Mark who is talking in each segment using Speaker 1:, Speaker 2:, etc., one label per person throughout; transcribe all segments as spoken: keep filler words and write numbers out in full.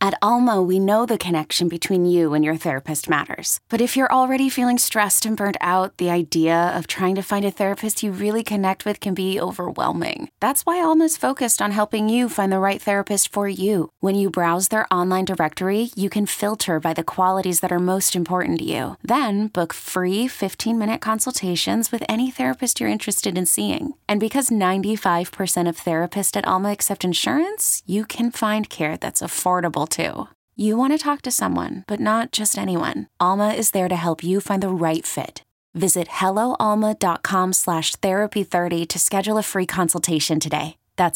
Speaker 1: At Alma, we know the connection between you and your therapist matters. But if you're already feeling stressed and burnt out, the idea of trying to find a therapist you really connect with can be overwhelming. That's why Alma's focused on helping you find the right therapist for you. When you browse their online directory, you can filter by the qualities that are most important to you. Then book free fifteen-minute consultations with any therapist you're interested in seeing. And because ninety-five percent of therapists at Alma accept insurance, you can find care that's affordable too. You want to talk to someone, but not just anyone. Alma is there to help you find the right fit. Visit helloalma.com slash therapy 30 to schedule a free consultation today. That's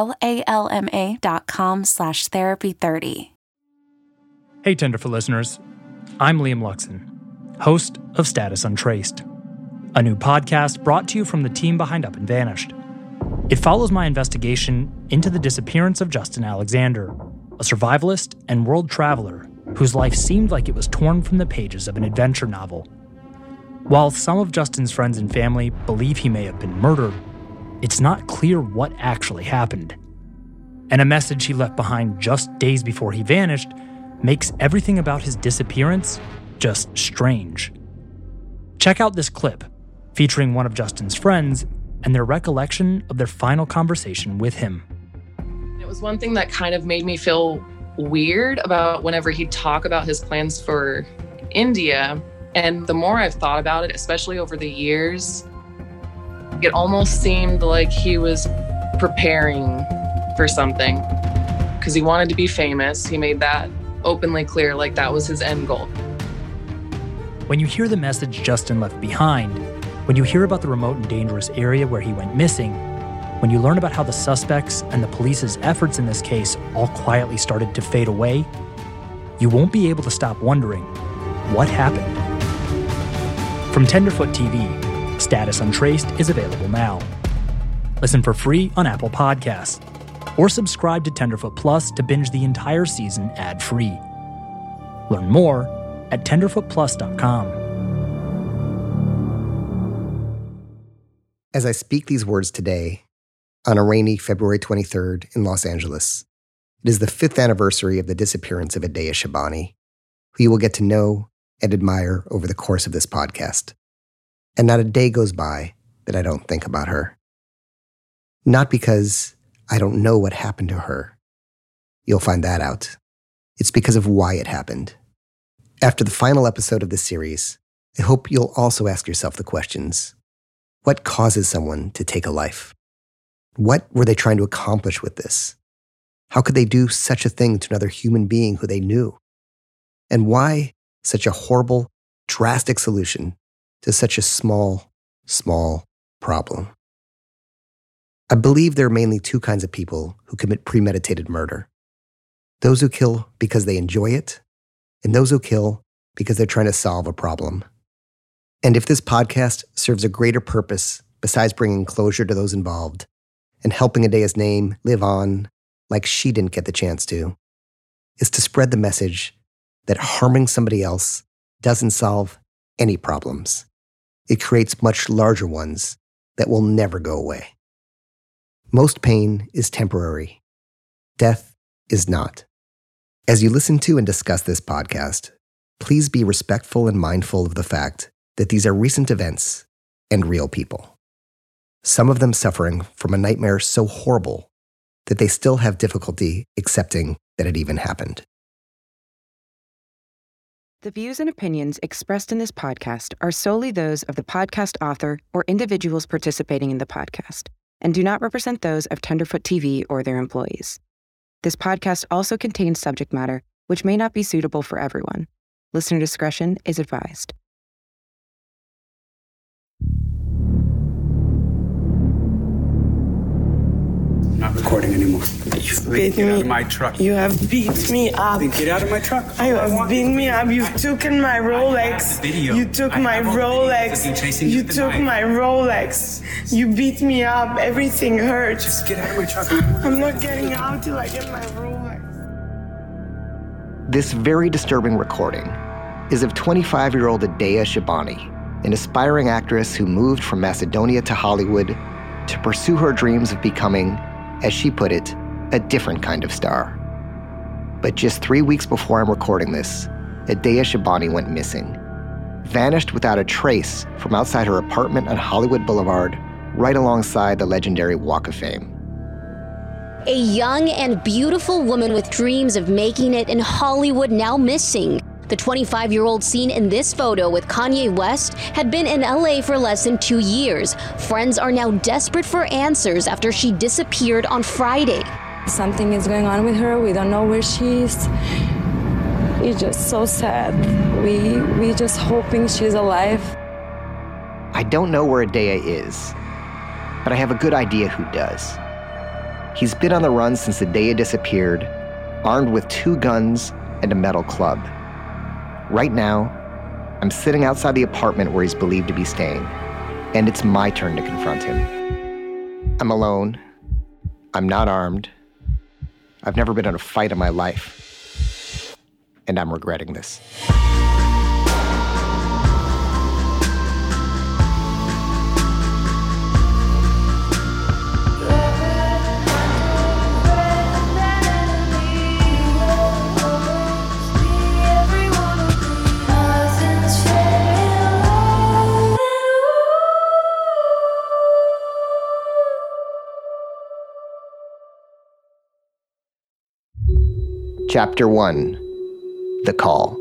Speaker 1: helloalma.com slash therapy 30.
Speaker 2: Hey, Tenderfoot listeners. I'm Liam Luxon, host of Status Untraced, a new podcast brought to you from the team behind Up and Vanished. It follows my investigation into the disappearance of Justin Alexander, a survivalist and world traveler whose life seemed like it was torn from the pages of an adventure novel. While some of Justin's friends and family believe he may have been murdered, it's not clear what actually happened. And a message he left behind just days before he vanished makes everything about his disappearance just strange. Check out this clip featuring one of Justin's friends and their recollection of their final conversation with him.
Speaker 3: It was one thing that kind of made me feel weird about whenever he'd talk about his plans for India. And the more I've thought about it, especially over the years, it almost seemed like he was preparing for something because he wanted to be famous. He made that openly clear, like that was his end goal.
Speaker 2: When you hear the message Justin left behind, when you hear about the remote and dangerous area where he went missing, when you learn about how the suspects and the police's efforts in this case all quietly started to fade away, you won't be able to stop wondering, what happened? From Tenderfoot T V, Status Untraced is available now. Listen for free on Apple Podcasts, or subscribe to Tenderfoot Plus to binge the entire season ad-free. Learn more at tenderfoot plus dot com.
Speaker 4: As I speak these words today, on a rainy February twenty-third in Los Angeles, it is the fifth anniversary of the disappearance of Adeya Shabani, who you will get to know and admire over the course of this podcast. And not a day goes by that I don't think about her. Not because I don't know what happened to her. You'll find that out. It's because of why it happened. After the final episode of this series, I hope you'll also ask yourself the questions. What causes someone to take a life? What were they trying to accomplish with this? How could they do such a thing to another human being who they knew? And why such a horrible, drastic solution to such a small, small problem? I believe there are mainly two kinds of people who commit premeditated murder. Those who kill because they enjoy it, and those who kill because they're trying to solve a problem. And if this podcast serves a greater purpose besides bringing closure to those involved and helping Adeya's name live on like she didn't get the chance to, is to spread the message that harming somebody else doesn't solve any problems. It creates much larger ones that will never go away. Most pain is temporary. Death is not. As you listen to and discuss this podcast, please be respectful and mindful of the fact that these are recent events and real people. Some of them suffering from a nightmare so horrible that they still have difficulty accepting that it even happened.
Speaker 5: The views and opinions expressed in this podcast are solely those of the podcast author or individuals participating in the podcast, and do not represent those of Tenderfoot T V or their employees. This podcast also contains subject matter which may not be suitable for everyone. Listener discretion is advised.
Speaker 6: Not recording anymore.
Speaker 7: You've beat
Speaker 6: Get
Speaker 7: me.
Speaker 6: out of my truck.
Speaker 7: You have beat me up.
Speaker 6: Then get out of my truck.
Speaker 7: You have beaten me up. You've taken my Rolex.
Speaker 6: video.
Speaker 7: You took
Speaker 6: I
Speaker 7: my
Speaker 6: have all the videos of you
Speaker 7: Rolex.
Speaker 6: chasing
Speaker 7: You
Speaker 6: the
Speaker 7: took
Speaker 6: knife.
Speaker 7: my Rolex. You beat me up. Everything hurts.
Speaker 6: Just get out of my truck.
Speaker 7: I'm not getting out till I get my Rolex.
Speaker 4: This very disturbing recording is of twenty-five-year-old Adeya Shabani, an aspiring actress who moved from Macedonia to Hollywood to pursue her dreams of becoming, as she put it, a different kind of star. But just three weeks before I'm recording this, Adeya Shabani went missing. Vanished without a trace from outside her apartment on Hollywood Boulevard, right alongside the legendary Walk of Fame.
Speaker 8: A young and beautiful woman with dreams of making it in Hollywood now missing. The twenty-five-year-old seen in this photo with Kanye West had been in L A for less than two years. Friends are now desperate for answers after she disappeared on Friday.
Speaker 9: Something is going on with her. We don't know where she is. It's just so sad. We we just hoping she's alive.
Speaker 4: I don't know where Adeya is, but I have a good idea who does. He's been on the run since Adeya disappeared, armed with two guns and a metal club. Right now, I'm sitting outside the apartment where he's believed to be staying, and it's my turn to confront him. I'm alone. I'm not armed. I've never been in a fight in my life, and I'm regretting this. Chapter one, The Call.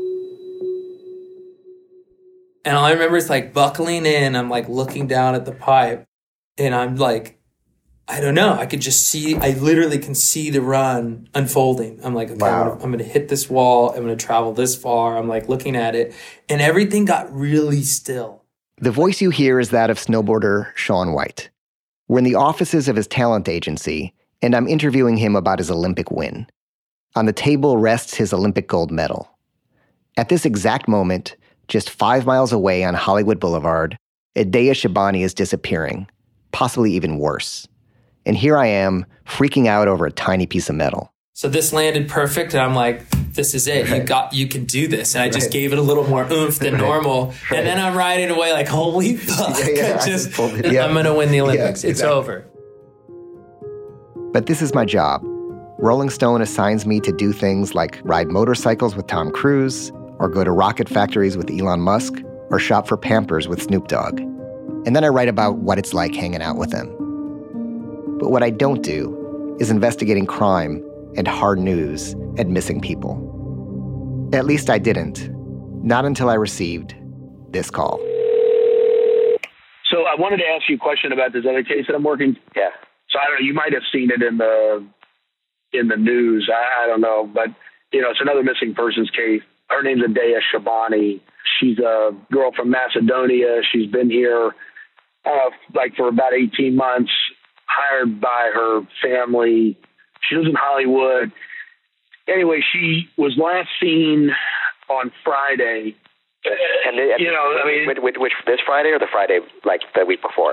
Speaker 10: And all I remember is like buckling in, I'm like looking down at the pipe, and I'm like, I don't know, I could just see, I literally can see the run unfolding. I'm like, okay, wow. I'm gonna, I'm gonna hit this wall, I'm gonna travel this far, I'm like looking at it, and everything got really still.
Speaker 4: The voice you hear is that of snowboarder Shaun White. We're in the offices of his talent agency, and I'm interviewing him about his Olympic win. On the table rests his Olympic gold medal. At this exact moment, just five miles away on Hollywood Boulevard, Adeya Shabani is disappearing, possibly even worse. And here I am, freaking out over a tiny piece of metal.
Speaker 10: So this landed perfect, and I'm like, this is it. Right. You got, you can do this. And I just right. gave it a little more oomph than right. normal. Right. And then I'm riding away like, holy fuck. Yeah, yeah, just, yeah. I'm going to win the Olympics. Yeah, exactly. It's over.
Speaker 4: But this is my job. Rolling Stone assigns me to do things like ride motorcycles with Tom Cruise, or go to rocket factories with Elon Musk, or shop for Pampers with Snoop Dogg. And then I write about what it's like hanging out with them. But what I don't do is investigating crime and hard news and missing people. At least I didn't. Not until I received this call.
Speaker 11: So I wanted to ask you a question about this other case that I'm working. Yeah. So I don't know, you might have seen it in the in the news. I, I don't know, but you know, it's another missing persons case. Her name's Adeya Shabani. She's a girl from Macedonia. She's been here uh, like for about eighteen months, hired by her family. She lives in Hollywood. Anyway, she was last seen on Friday.
Speaker 12: And, and
Speaker 11: you know, I mean,
Speaker 12: which, which, which this Friday or the Friday like the week before?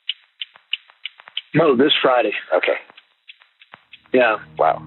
Speaker 11: No, this Friday.
Speaker 12: Okay.
Speaker 11: Yeah.
Speaker 12: Wow.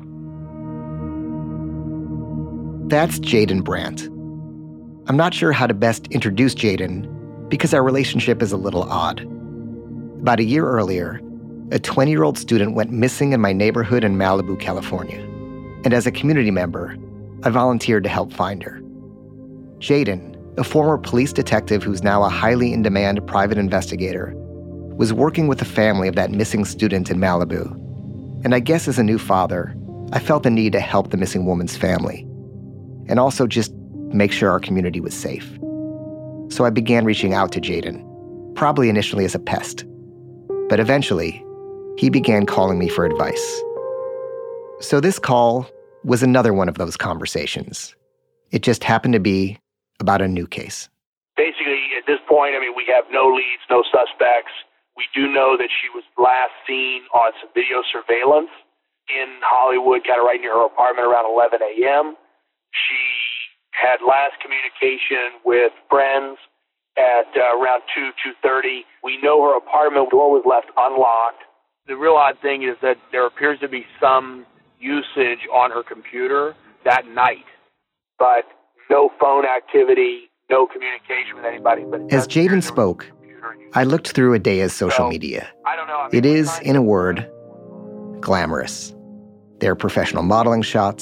Speaker 4: That's Jaden Brandt. I'm not sure how to best introduce Jaden because our relationship is a little odd. About a year earlier, a twenty-year-old student went missing in my neighborhood in Malibu, California. And as a community member, I volunteered to help find her. Jaden, a former police detective who's now a highly in-demand private investigator, was working with the family of that missing student in Malibu. And I guess as a new father, I felt the need to help the missing woman's family, and also just make sure our community was safe. So I began reaching out to Jaden, probably initially as a pest. But eventually, he began calling me for advice. So this call was another one of those conversations. It just happened to be about a new case.
Speaker 13: Basically, at this point, I mean, we have no leads, no suspects. We do know that she was last seen on some video surveillance in Hollywood, kind of right near her apartment around eleven a.m. She had last communication with friends at uh, around two, two thirty. We know her apartment door was left unlocked. The real odd thing is that there appears to be some usage on her computer that night, but no phone activity, no communication with anybody. But
Speaker 4: as Jaden spoke, I looked through Adeya's social
Speaker 13: so,
Speaker 4: media.
Speaker 13: I don't know. I mean,
Speaker 4: it is, in a word, glamorous. There are professional modeling shots,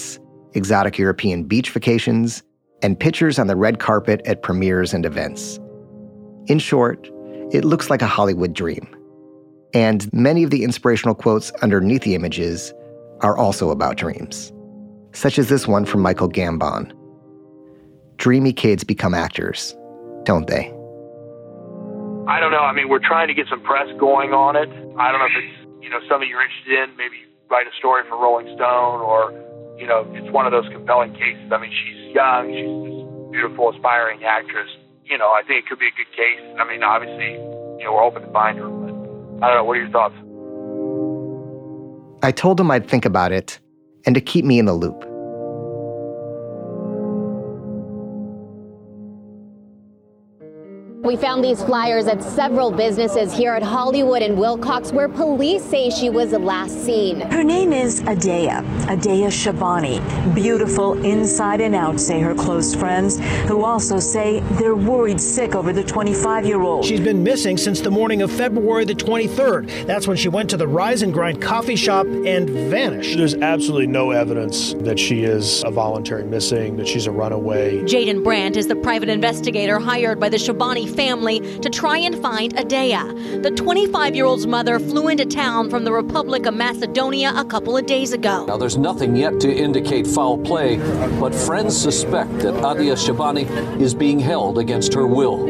Speaker 4: exotic European beach vacations, and pictures on the red carpet at premieres and events. In short, it looks like a Hollywood dream. And many of the inspirational quotes underneath the images are also about dreams, such as this one from Michael Gambon. Dreamy kids become actors, don't they?
Speaker 13: I don't know. I mean, we're trying to get some press going on it. I don't know if it's, you know, something you're interested in, maybe write a story for Rolling Stone, or, you know, it's one of those compelling cases. I mean, she's young, she's this beautiful, aspiring actress. You know, I think it could be a good case. I mean, obviously, you know, we're hoping to find her, but I don't know. What are your thoughts?
Speaker 4: I told him I'd think about it and to keep me in the loop.
Speaker 8: We found these flyers at several businesses here at Hollywood and Wilcox where police say she was last seen.
Speaker 14: Her name is Adaya, Adaya Shabani. Beautiful inside and out, say her close friends, who also say they're worried sick over the twenty-five-year-old.
Speaker 15: She's been missing since the morning of February the twenty-third. That's when she went to the Rise and Grind coffee shop and vanished.
Speaker 16: There's absolutely no evidence that she is a voluntary missing, that she's a runaway.
Speaker 17: Jaden Brandt is the private investigator hired by the Shabani family to try and find Adaya. The twenty-five-year-old's mother flew into town from the Republic of Macedonia a couple of days ago.
Speaker 18: Now, there's nothing yet to indicate foul play, but friends suspect that Adaya Shabani is being held against her will.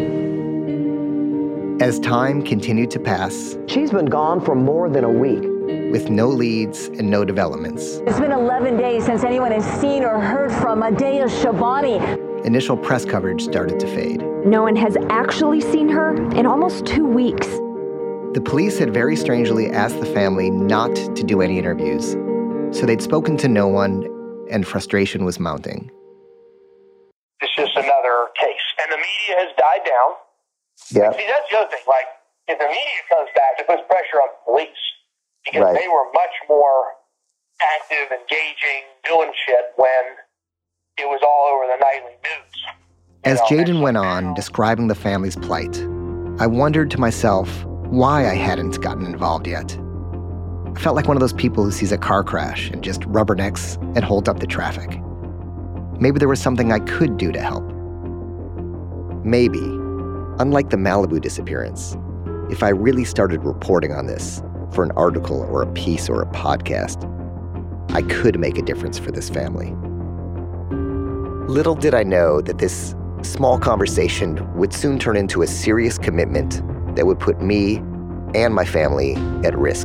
Speaker 4: As time continued to pass,
Speaker 19: she's been gone for more than a week,
Speaker 4: with no leads and no developments.
Speaker 14: It's been eleven days since anyone has seen or heard from Adaya Shabani.
Speaker 4: Initial press coverage started to fade.
Speaker 20: No one has actually seen her in almost two weeks.
Speaker 4: The police had very strangely asked the family not to do any interviews, so they'd spoken to no one, and frustration was mounting.
Speaker 13: It's just another case. And the media has died down.
Speaker 4: Yeah.
Speaker 13: See, that's the other thing. Like, if the media comes back, it puts pressure on the police, because
Speaker 4: right.
Speaker 13: they were much more active, engaging, doing shit when it was all over the nightly news.
Speaker 4: As Jaden went on describing the family's plight, I wondered to myself why I hadn't gotten involved yet. I felt like one of those people who sees a car crash and just rubbernecks and holds up the traffic. Maybe there was something I could do to help. Maybe, unlike the Malibu disappearance, if I really started reporting on this for an article or a piece or a podcast, I could make a difference for this family. Little did I know that this small conversation would soon turn into a serious commitment that would put me and my family at risk.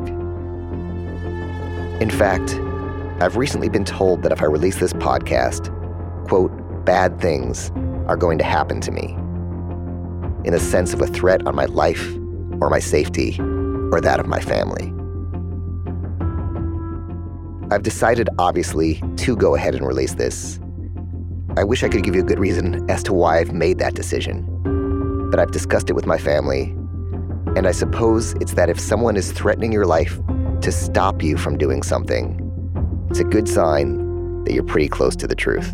Speaker 4: In fact, I've recently been told that if I release this podcast, quote, bad things are going to happen to me, in the sense of a threat on my life or my safety or that of my family. I've decided, obviously, to go ahead and release this. I wish I could give you a good reason as to why I've made that decision, but I've discussed it with my family, and I suppose it's that if someone is threatening your life to stop you from doing something, it's a good sign that you're pretty close to the truth.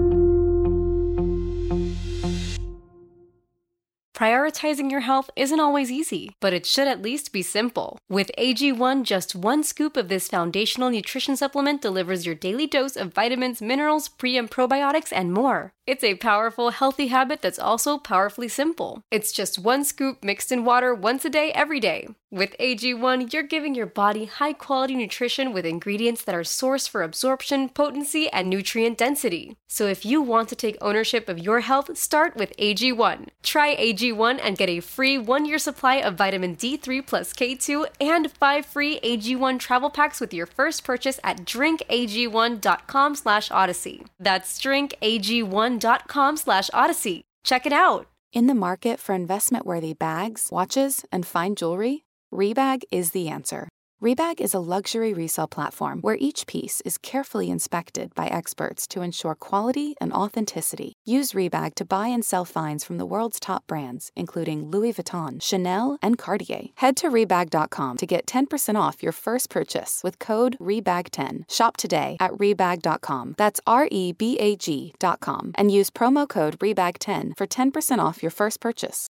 Speaker 21: Prioritizing your health isn't always easy, but it should at least be simple. With A G one, just one scoop of this foundational nutrition supplement delivers your daily dose of vitamins, minerals, pre- and probiotics, and more. It's a powerful, healthy habit that's also powerfully simple. It's just one scoop mixed in water once a day, every day. With A G one, you're giving your body high-quality nutrition with ingredients that are sourced for absorption, potency, and nutrient density. So if you want to take ownership of your health, start with A G one. Try A G one and get a free one-year supply of vitamin D three plus K two and five free A G one travel packs with your first purchase at drink A G one dot com slash odyssey. That's drink A G one dot com slash odyssey. Check it out.
Speaker 22: In the market for investment-worthy bags, watches, and fine jewelry, Rebag is the answer. Rebag is a luxury resale platform where each piece is carefully inspected by experts to ensure quality and authenticity. Use Rebag to buy and sell finds from the world's top brands, including Louis Vuitton, Chanel, and Cartier. Head to Rebag dot com to get ten percent off your first purchase with code Rebag ten. Shop today at Rebag dot com. That's R E B A G dot com. And use promo code Rebag ten for ten percent off your first purchase.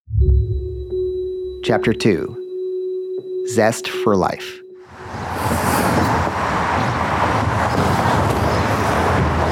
Speaker 4: Chapter two. Zest for Life.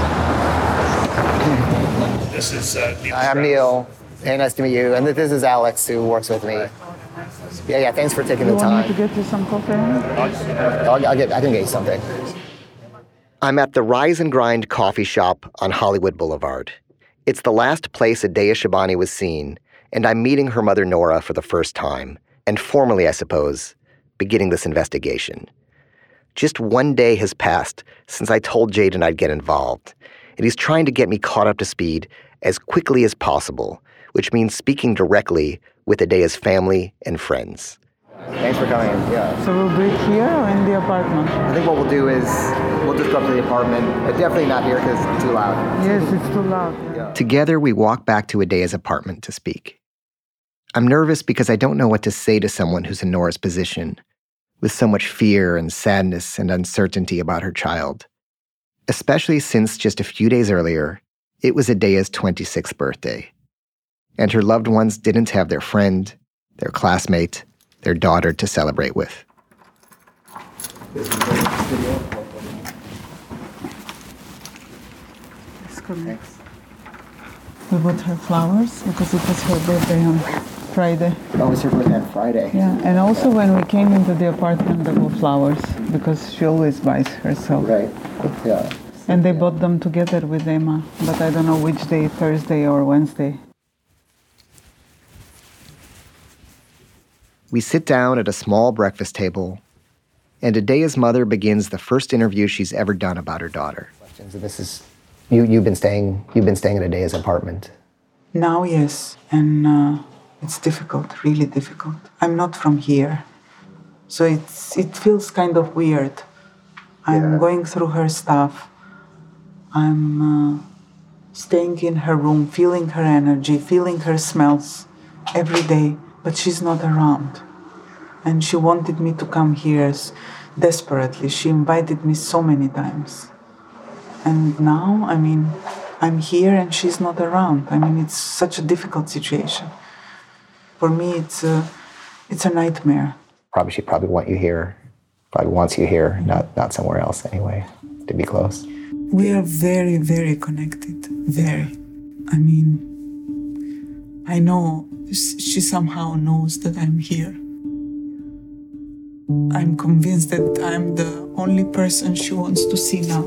Speaker 16: This is uh, Neil.
Speaker 4: Hi, I'm Neil. Hey, nice to meet you. And this is Alex, who works with me. Yeah, yeah, thanks for taking
Speaker 1: you
Speaker 4: the time.
Speaker 1: You want me to get you some coffee?
Speaker 4: I'll, I'll get, I can get you something. I'm at the Rise and Grind coffee shop on Hollywood Boulevard. It's the last place Adeya Shabani was seen, and I'm meeting her mother Nora for the first time, and formally, I suppose, beginning this investigation. Just one day has passed since I told Jaden I'd get involved, and he's trying to get me caught up to speed as quickly as possible, which means speaking directly with Adeya's family and friends. Thanks for coming. Yeah.
Speaker 1: So we'll do it here or in the apartment?
Speaker 4: I think what we'll do is we'll just go up to the apartment, but definitely not here because it's too loud.
Speaker 1: Yes, it's too loud. Yeah.
Speaker 4: Together, we walk back to Adeya's apartment to speak. I'm nervous because I don't know what to say to someone who's in Nora's position, with so much fear and sadness and uncertainty about her child, especially since just a few days earlier, it was Adeya's twenty-sixth birthday, and her loved ones didn't have their friend, their classmate, their daughter to celebrate with.
Speaker 1: Thanks. We bought her flowers because it was her birthday on Friday.
Speaker 4: Oh, it's her birthday on Friday.
Speaker 1: Yeah, and also when we came into the apartment, there were flowers because she always buys herself.
Speaker 4: Right, yeah.
Speaker 1: And they bought them together with Emma, but I don't know which day, Thursday or Wednesday.
Speaker 4: We sit down at a small breakfast table, and Adeya's mother begins the first interview she's ever done about her daughter. This is you. You've been staying. You've been staying at Adeya's apartment.
Speaker 1: Now, yes, and uh, it's difficult, really difficult. I'm not from here, so it's it feels kind of weird. I'm yeah. going through her stuff. I'm uh, staying in her room, feeling her energy, feeling her smells every day. But she's not around. And she wanted me to come here desperately. She invited me so many times. And now, I mean, I'm here and she's not around. I mean, it's such a difficult situation. For me, it's a, it's a nightmare.
Speaker 4: Probably she probably want you here. Probably wants you here, not, not somewhere else anyway, to be close.
Speaker 1: We are very, very connected. Very. I mean, I know she somehow knows that I'm here. I'm convinced that I'm the only person she wants to see now.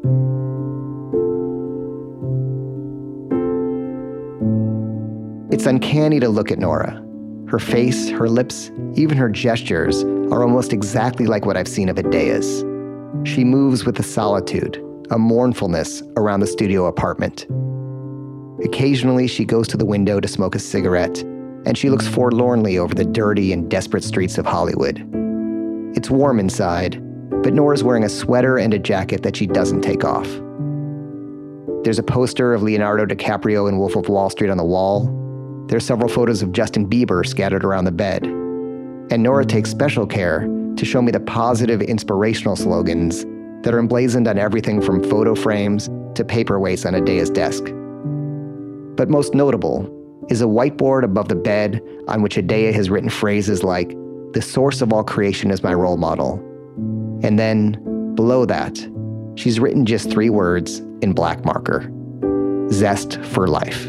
Speaker 4: It's uncanny to look at Nora. Her face, her lips, even her gestures are almost exactly like what I've seen of Adeya's. She moves with a solitude, a mournfulness around the studio apartment. Occasionally, she goes to the window to smoke a cigarette, and she looks forlornly over the dirty and desperate streets of Hollywood. It's warm inside, but Nora's wearing a sweater and a jacket that she doesn't take off. There's a poster of Leonardo DiCaprio in Wolf of Wall Street on the wall. There are several photos of Justin Bieber scattered around the bed. And Nora takes special care to show me the positive, inspirational slogans that are emblazoned on everything from photo frames to paperweights on Adeya's desk. But most notable is a whiteboard above the bed on which Adeya has written phrases like, "The source of all creation is my role model." And then, below that, she's written just three words in black marker: "Zest for life."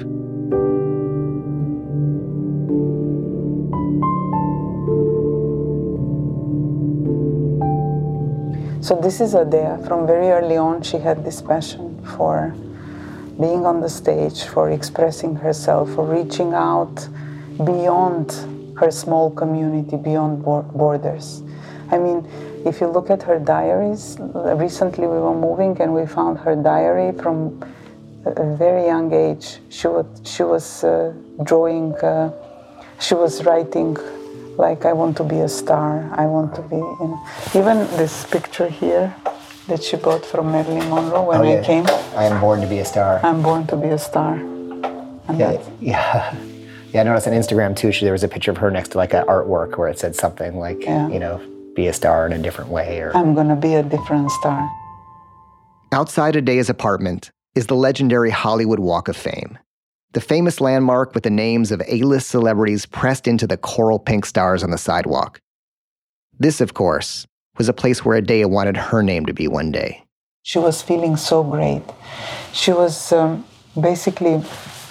Speaker 1: So this is Adeya. From very early on, she had this passion for being on the stage, for expressing herself, for reaching out beyond her small community, beyond borders. I mean, if you look at her diaries, recently we were moving and we found her diary from a very young age. She was, she was uh, drawing, uh, she was writing like, I want to be a star, I want to be, you know. Even this picture here that she bought from Marilyn Monroe when oh, yeah. I came.
Speaker 4: I am born to be a star.
Speaker 1: I'm born to be a star. And
Speaker 4: yeah, yeah. Yeah, I noticed on Instagram too, she, there was a picture of her next to like an artwork where it said something like, yeah. you know, be a star in a different way. Or
Speaker 1: I'm gonna be a different star.
Speaker 4: Outside Adeya's apartment is the legendary Hollywood Walk of Fame, the famous landmark with the names of A-list celebrities pressed into the coral pink stars on the sidewalk. This, of course, was a place where Adeya wanted her name to be one day.
Speaker 1: She was feeling so great. She was um, basically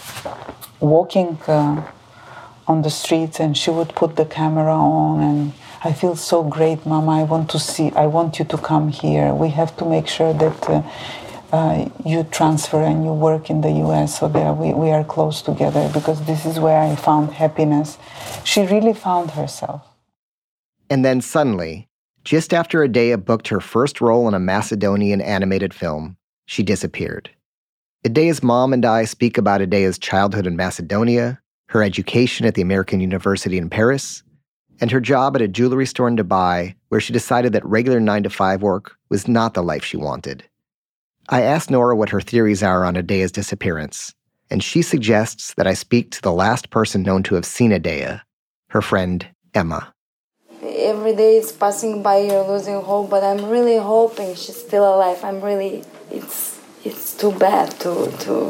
Speaker 1: walking uh, on the streets, and she would put the camera on, and I feel so great, Mama. I want to see, I want you to come here. We have to make sure that uh, uh, you transfer and you work in the U S so that we, we are close together, because this is where I found happiness. She really found herself.
Speaker 4: And then suddenly, just after Adeya booked her first role in a Macedonian animated film, she disappeared. Adeya's mom and I speak about Adeya's childhood in Macedonia, her education at the American University in Paris, and her job at a jewelry store in Dubai, where she decided that regular nine to five work was not the life she wanted. I asked Nora what her theories are on Adeya's disappearance, and she suggests that I speak to the last person known to have seen Adeya, her friend Emma.
Speaker 9: Every day is passing by, you're losing hope, but I'm really hoping she's still alive. I'm really, it's it's too bad to, to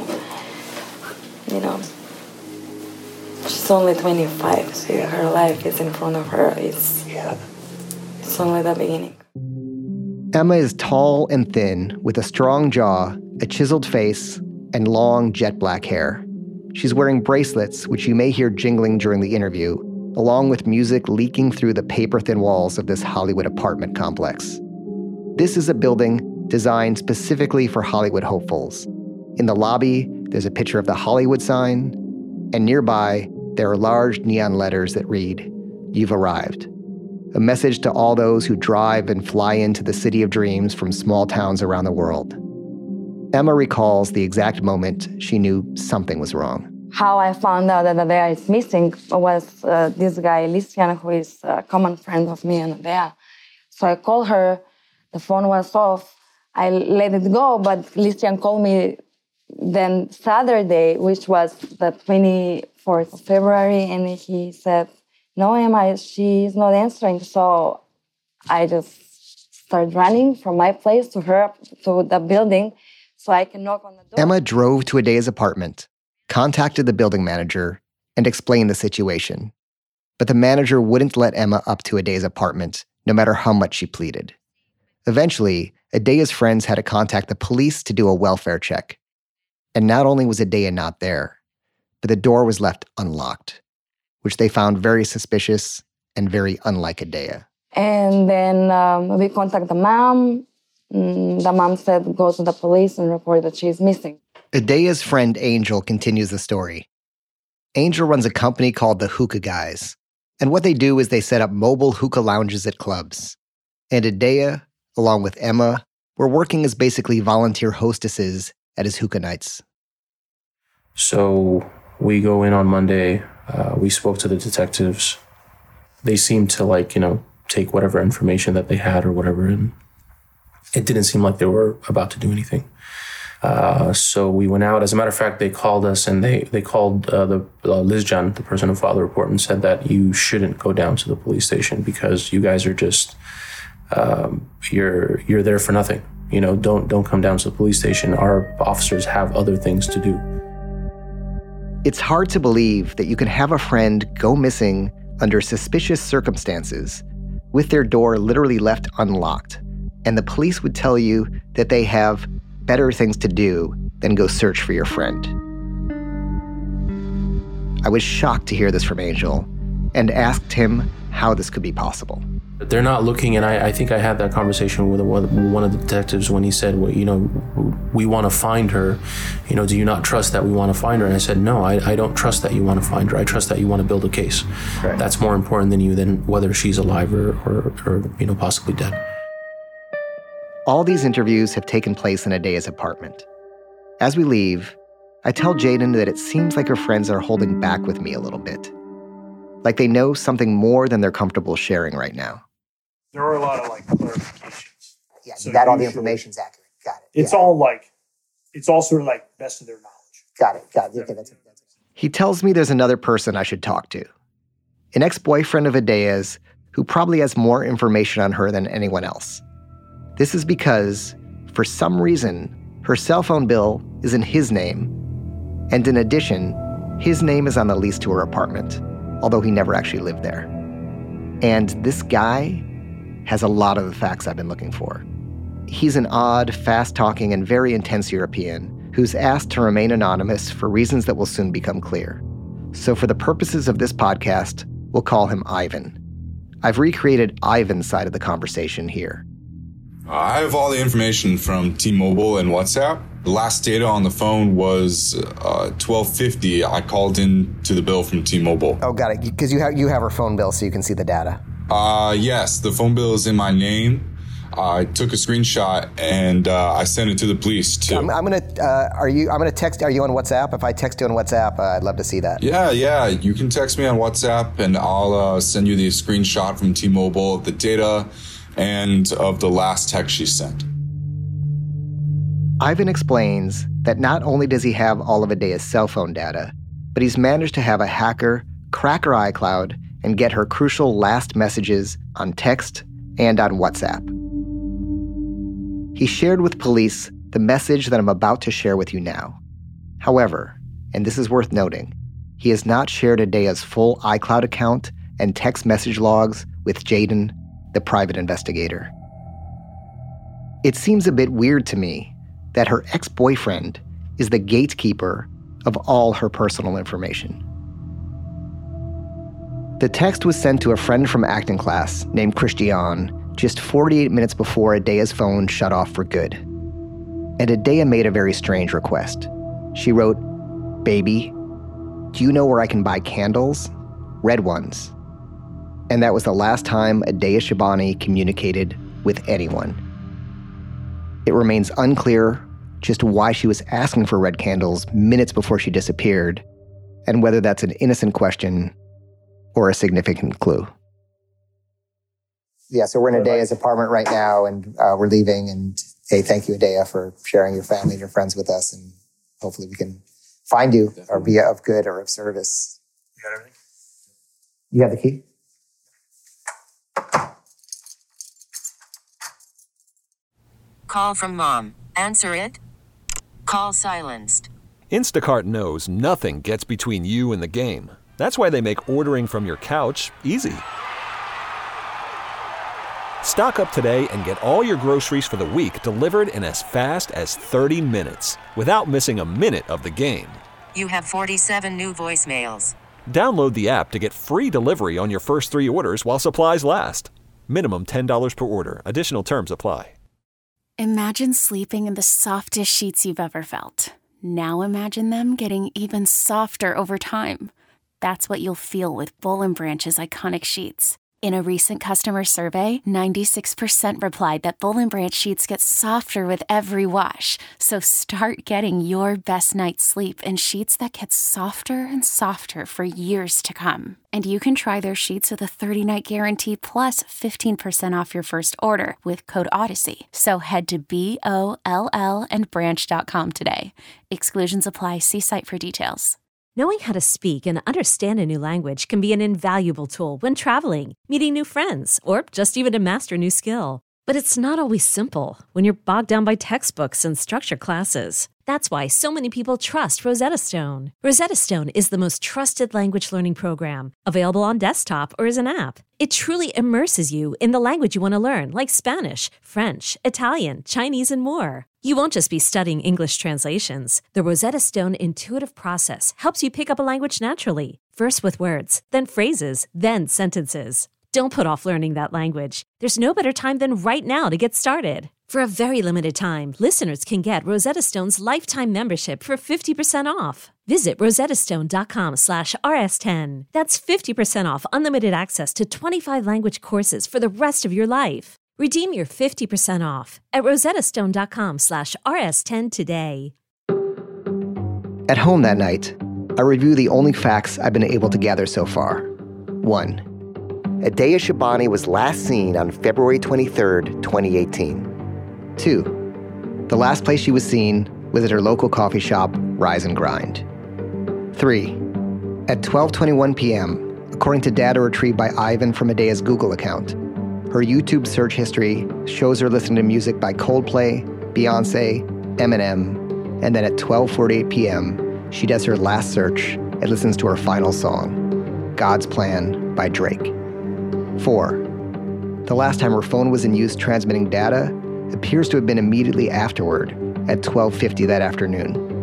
Speaker 9: you know, she's only twenty-five, so her life is in front of her. It's, yeah. It's only the beginning.
Speaker 4: Emma is tall and thin, with a strong jaw, a chiseled face, and long jet black hair. She's wearing bracelets, which you may hear jingling during the interview, along with music leaking through the paper-thin walls of this Hollywood apartment complex. This is a building designed specifically for Hollywood hopefuls. In the lobby, there's a picture of the Hollywood sign, and nearby, there are large neon letters that read, "You've arrived." A message to all those who drive and fly into the city of dreams from small towns around the world. Emma recalls the exact moment she knew something was wrong.
Speaker 9: How I found out that Adeya is missing was uh, this guy, Listian, who is a common friend of me and Adeya. So I called her, the phone was off. I let it go, but Listian called me then Saturday, which was the twenty-fourth of February, and he said, "No, Emma, she's not answering." So I just started running from my place to her, to the building, so I can knock on the door.
Speaker 4: Emma drove to Adeya's apartment, contacted the building manager, and explained the situation. But the manager wouldn't let Emma up to Adeya's apartment, no matter how much she pleaded. Eventually, Adeya's friends had to contact the police to do a welfare check. And not only was Adeya not there, but the door was left unlocked, which they found very suspicious and very unlike Adeya.
Speaker 9: And then um, we contacted the mom. Mm, the mom said, go to the police and report that she's missing.
Speaker 4: Adeya's friend Angel continues the story. Angel runs a company called the Hookah Guys, and what they do is they set up mobile hookah lounges at clubs. And Adeya, along with Emma, were working as basically volunteer hostesses at his hookah nights.
Speaker 2: So we go in on Monday. Uh, we spoke to the detectives. They seemed to, like, you know, take whatever information that they had or whatever, and it didn't seem like they were about to do anything. Uh, so we went out. As a matter of fact, they called us, and they they called uh, the uh, Lizjan, the person who filed the report, and said that you shouldn't go down to the police station because you guys are just um, you're you're there for nothing. You know, don't don't come down to the police station. Our officers have other things to do.
Speaker 4: It's hard to believe that you can have a friend go missing under suspicious circumstances, with their door literally left unlocked, and the police would tell you that they have better things to do than go search for your friend. I was shocked to hear this from Angel and asked him how this could be possible.
Speaker 2: They're not looking, and I, I think I had that conversation with one of the detectives when he said, well, you know, we want to find her. You know, do you not trust that we want to find her? And I said, no, I, I don't trust that you want to find her. I trust that you want to build a case. Right. That's more important than you, than whether she's alive or, or, or, you know, possibly dead.
Speaker 4: All these interviews have taken place in Adeya's apartment. As we leave, I tell Jaden that it seems like her friends are holding back with me a little bit. Like they know something more than they're comfortable sharing right now.
Speaker 16: There are a lot of, like, clarifications.
Speaker 4: Yeah, so that all the information's accurate. Got it.
Speaker 16: It's
Speaker 4: yeah.
Speaker 16: all, like, it's all sort of, like, best of their knowledge.
Speaker 4: Got it. Got it. Okay, that's it. That's it. He tells me there's another person I should talk to. An ex-boyfriend of Adeya's who probably has more information on her than anyone else. This is because, for some reason, her cell phone bill is in his name. And in addition, his name is on the lease to her apartment, although he never actually lived there. And this guy has a lot of the facts I've been looking for. He's an odd, fast-talking, and very intense European who's asked to remain anonymous for reasons that will soon become clear. So for the purposes of this podcast, we'll call him Ivan. I've recreated Ivan's side of the conversation here.
Speaker 3: I have all the information from T-Mobile and WhatsApp. The last data on the phone was uh, twelve fifty. I called in to the bill from T-Mobile.
Speaker 4: Oh, got it. Because you have you have her phone bill, so you can see the data.
Speaker 3: Uh, yes, the phone bill is in my name. I took a screenshot and uh, I sent it to the police too.
Speaker 4: I'm, I'm gonna. Uh, are you? I'm gonna text. Are you on WhatsApp? If I text you on WhatsApp, uh, I'd love to see that.
Speaker 3: Yeah, yeah. You can text me on WhatsApp, and I'll uh, send you the screenshot from T-Mobile of the data and of the last text she sent.
Speaker 4: Ivan explains that not only does he have all of Adea's cell phone data, but he's managed to have a hacker crack her iCloud and get her crucial last messages on text and on WhatsApp. He shared with police the message that I'm about to share with you now. However, and this is worth noting, he has not shared Adea's full iCloud account and text message logs with Jaden, the private investigator. It seems a bit weird to me that her ex-boyfriend is the gatekeeper of all her personal information. The text was sent to a friend from acting class named Christian just forty-eight minutes before Adea's phone shut off for good. And Adea made a very strange request. She wrote, "Baby, do you know where I can buy candles? Red ones." And that was the last time Adea Shabani communicated with anyone. It remains unclear just why she was asking for red candles minutes before she disappeared, and whether that's an innocent question or a significant clue. Yeah, so we're in Adea's apartment right now, and uh, we're leaving. And hey, thank you, Adea, for sharing your family and your friends with us, and hopefully we can find you or be of good or of service.
Speaker 6: You got everything?
Speaker 4: You have the key?
Speaker 5: Call from mom. Answer it. Call silenced.
Speaker 23: Instacart knows nothing gets between you and the game. That's why they make ordering from your couch easy. Stock up today and get all your groceries for the week delivered in as fast as thirty minutes without missing a minute of the game.
Speaker 5: You have forty-seven new voicemails.
Speaker 23: Download the app to get free delivery on your first three orders while supplies last. Minimum ten dollars per order. Additional terms apply.
Speaker 24: Imagine sleeping in the softest sheets you've ever felt. Now imagine them getting even softer over time. That's what you'll feel with Boll and Branch's iconic sheets. In a recent customer survey, ninety-six percent replied that Boll and Branch sheets get softer with every wash. So start getting your best night's sleep in sheets that get softer and softer for years to come. And you can try their sheets with a thirty-night guarantee plus fifteen percent off your first order with code Odyssey. So head to B O L L and branch dot com today. Exclusions apply. See site for details.
Speaker 25: Knowing how to speak and understand a new language can be an invaluable tool when traveling, meeting new friends, or just even to master a new skill. But it's not always simple when you're bogged down by textbooks and structured classes. That's why so many people trust Rosetta Stone. Rosetta Stone is the most trusted language learning program, available on desktop or as an app. It truly immerses you in the language you want to learn, like Spanish, French, Italian, Chinese, and more. You won't just be studying English translations. The Rosetta Stone intuitive process helps you pick up a language naturally, first with words, then phrases, then sentences. Don't put off learning that language. There's no better time than right now to get started. For a very limited time, listeners can get Rosetta Stone's lifetime membership for fifty percent off. Visit rosettastone.com slash rs10. That's fifty percent off unlimited access to twenty-five language courses for the rest of your life. Redeem your fifty percent off at rosettastone.com slash rs10 today.
Speaker 4: At home that night, I review the only facts I've been able to gather so far. One, Adea Shabani was last seen on February twenty-third, twenty eighteen. Two, the last place she was seen was at her local coffee shop, Rise and Grind. Three, at twelve twenty-one p.m., according to data retrieved by Ivan from Adea's Google account, her YouTube search history shows her listening to music by Coldplay, Beyonce, Eminem, and then at twelve forty-eight p.m., she does her last search and listens to her final song, God's Plan by Drake. Four, the last time her phone was in use transmitting data appears to have been immediately afterward at twelve fifty that afternoon.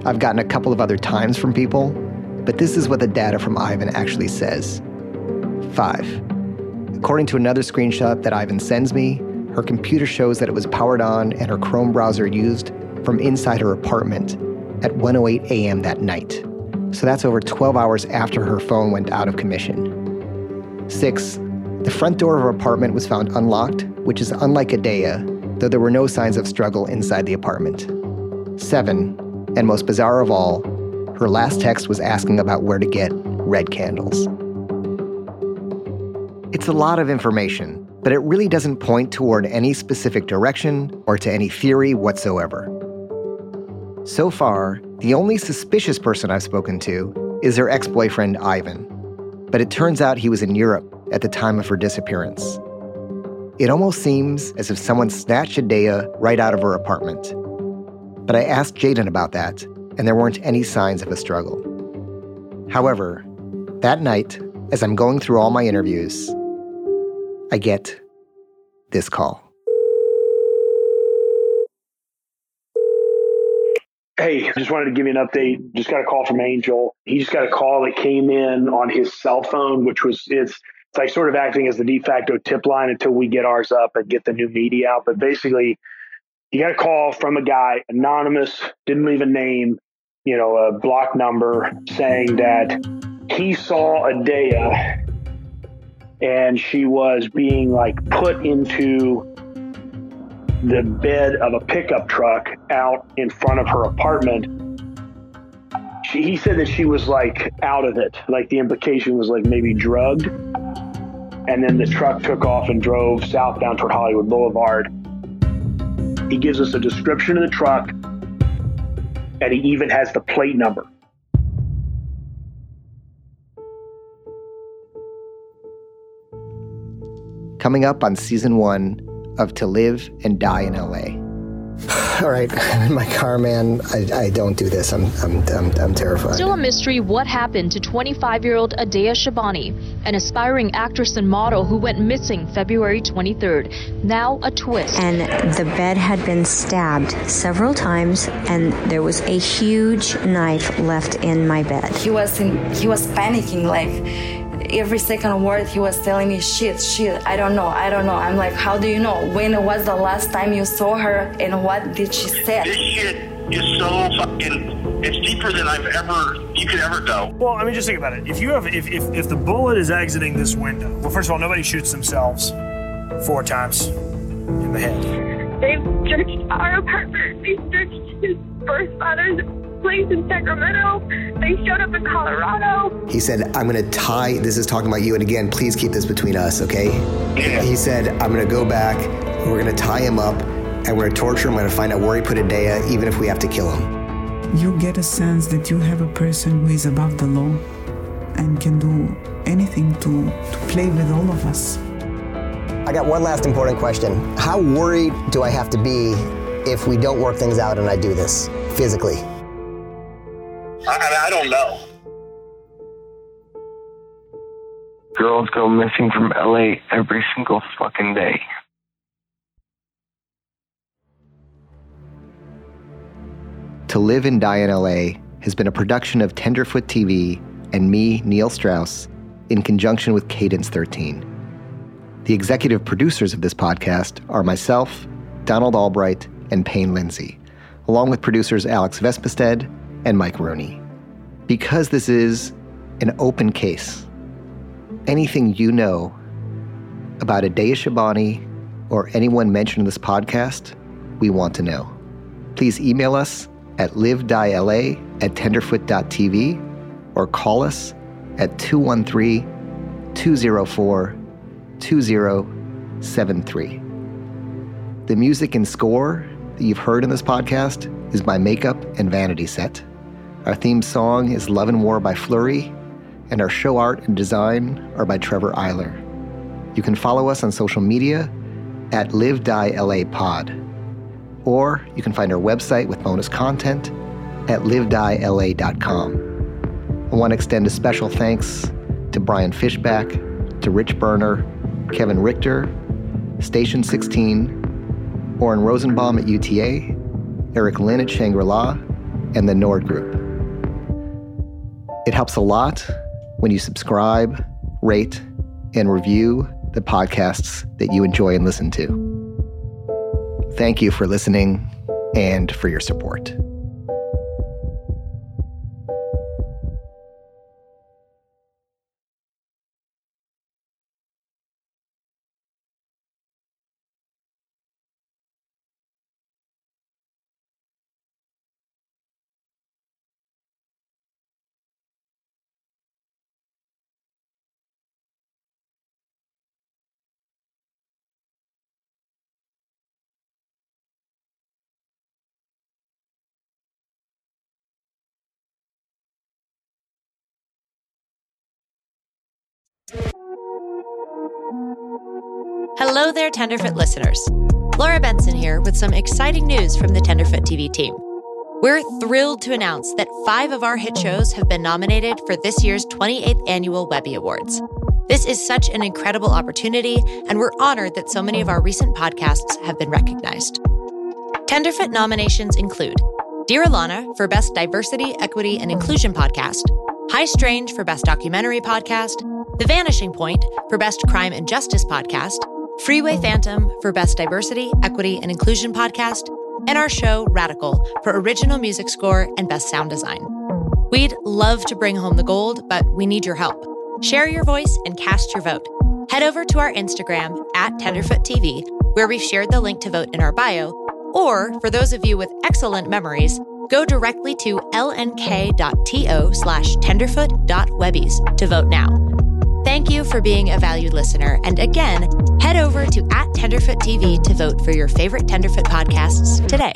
Speaker 4: I've gotten a couple of other times from people, but this is what the data from Ivan actually says. Five. According to another screenshot that Ivan sends me, her computer shows that it was powered on and her Chrome browser used from inside her apartment at one oh eight a.m. that night. So that's over twelve hours after her phone went out of commission. Six. The front door of her apartment was found unlocked, which is unlike Adeya, though there were no signs of struggle inside the apartment. Seven. And most bizarre of all, her last text was asking about where to get red candles. It's a lot of information, but it really doesn't point toward any specific direction or to any theory whatsoever. So far, the only suspicious person I've spoken to is her ex-boyfriend, Ivan. But it turns out he was in Europe at the time of her disappearance. It almost seems as if someone snatched Adeya right out of her apartment. But I asked Jaden about that, and there weren't any signs of a struggle. However, that night, as I'm going through all my interviews, I get this call.
Speaker 7: Hey, just wanted to give you an update. Just got a call from Angel. He just got a call that came in on his cell phone, which was, it's, it's like sort of acting as the de facto tip line until we get ours up and get the new media out. But basically, he got a call from a guy, anonymous, didn't leave a name, you know, a block number, saying that he saw Adeya and she was being like put into the bed of a pickup truck out in front of her apartment. She, he said that she was like out of it. Like the implication was like maybe drugged. And then the truck took off and drove southbound toward Hollywood Boulevard. He gives us a description of the truck, and he even has the plate number.
Speaker 4: Coming up on season one of To Live and Die in L A. All right, I'm in my car, man. I, I don't do this. I'm, I'm, I'm, I'm terrified.
Speaker 8: Still a mystery what happened to twenty-five-year-old Adeya Shabani, an aspiring actress and model who went missing February twenty-third. Now a twist.
Speaker 10: And the bed had been stabbed several times, and there was a huge knife left in my bed.
Speaker 9: He was in, he was panicking, like every second word he was telling me, shit, shit, I don't know, I don't know. I'm like, how do you know? When was the last time you saw her and what did she say?
Speaker 11: This shit is so fucking, it's deeper than I've ever, you could ever go.
Speaker 15: Well, I mean, just think about it. If you have, if, if, if the bullet is exiting this window, well, first of all, nobody shoots themselves four times in the head.
Speaker 12: They've searched our apartment. They searched his birth father's place in Sacramento. They showed up in Colorado.
Speaker 4: He said, I'm going to tie, this is talking about you, and again, please keep this between us, okay?
Speaker 11: Yeah.
Speaker 4: He said, I'm going to go back, we're going to tie him up, and we're going to torture him, we're going to find out where he put Adeya, even if we have to kill him.
Speaker 1: You get a sense that you have a person who is above the law and can do anything to, to play with all of us.
Speaker 4: I got one last important question. How worried do I have to be if we don't work things out and I do this physically?
Speaker 11: I, I don't know.
Speaker 26: Girls go missing from L A every single fucking day.
Speaker 4: To Live and Die in L A has been a production of Tenderfoot T V and me, Neil Strauss, in conjunction with Cadence thirteen. The executive producers of this podcast are myself, Donald Albright, and Payne Lindsay, along with producers Alex Vespestead and Mike Rooney. Because this is an open case, anything you know about Adeya Shabani or anyone mentioned in this podcast, we want to know. Please email us at livediela at tenderfoot dot t v or call us at two one three, two oh four, two oh seven three. The music and score that you've heard in this podcast is by Makeup and Vanity Set. Our theme song is Love and War by Flurry, and our show art and design are by Trevor Eiler. You can follow us on social media at LiveDieLAPod, or you can find our website with bonus content at live die l a dot com. I want to extend a special thanks to Brian Fishback, to Rich Berner, Kevin Richter, Station sixteen, Oren Rosenbaum at U T A, Eric Lynn at Shangri-La, and the Nord Group. It helps a lot when you subscribe, rate, and review the podcasts that you enjoy and listen to. Thank you for listening and for your support.
Speaker 13: Hello there, Tenderfoot listeners. Laura Benson here with some exciting news from the Tenderfoot T V team. We're thrilled to announce that five of our hit shows have been nominated for this year's twenty-eighth Annual Webby Awards. This is such an incredible opportunity, and we're honored that so many of our recent podcasts have been recognized. Tenderfoot nominations include Dear Alana for Best Diversity, Equity, and Inclusion Podcast, High Strange for Best Documentary Podcast, The Vanishing Point for Best Crime and Justice Podcast, Freeway Phantom for Best Diversity, Equity, and Inclusion Podcast, and our show Radical for Original Music Score and Best Sound Design. We'd love to bring home the gold, but we need your help. Share your voice and cast your vote. Head over to our Instagram at Tenderfoot T V, where we've shared the link to vote in our bio, or for those of you with excellent memories, go directly to lnk.to slash tenderfoot.webbies to vote now. Thank you for being a valued listener, and again, head over to at Tenderfoot T V to vote for your favorite Tenderfoot podcasts today.